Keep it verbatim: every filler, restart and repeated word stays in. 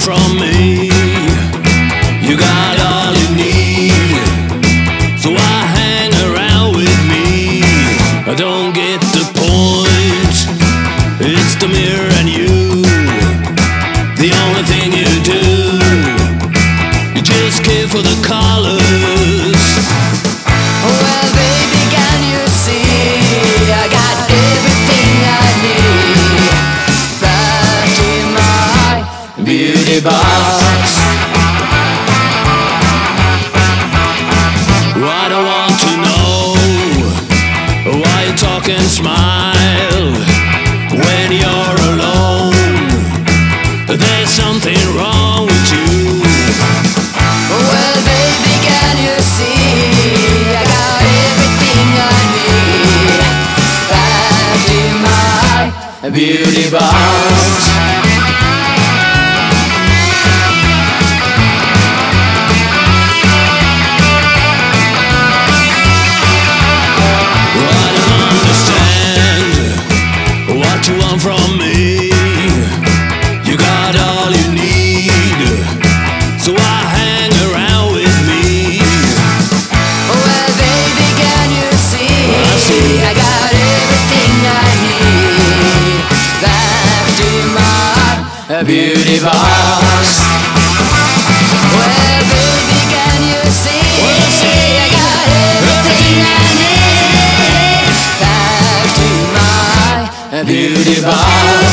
from me. You got all you need, so I hang around with me. I don't get the point, it's the mirror and you. The only thing you do, you just care for the colors. Well, baby, can you see? I got everything I need. That in my beauty box. I don't want to know why you talk and smile when you're alone. There's something wrong with you. Well, baby, can you see? I got everything I need. That in my beauty box. From me, you got all you need, so I hang around with me. Well, baby, can you see? I see. I got everything I need. Back to my beauty box. Well, baby, can you see? Well, I see. I got everything I need. Back to my beauty box.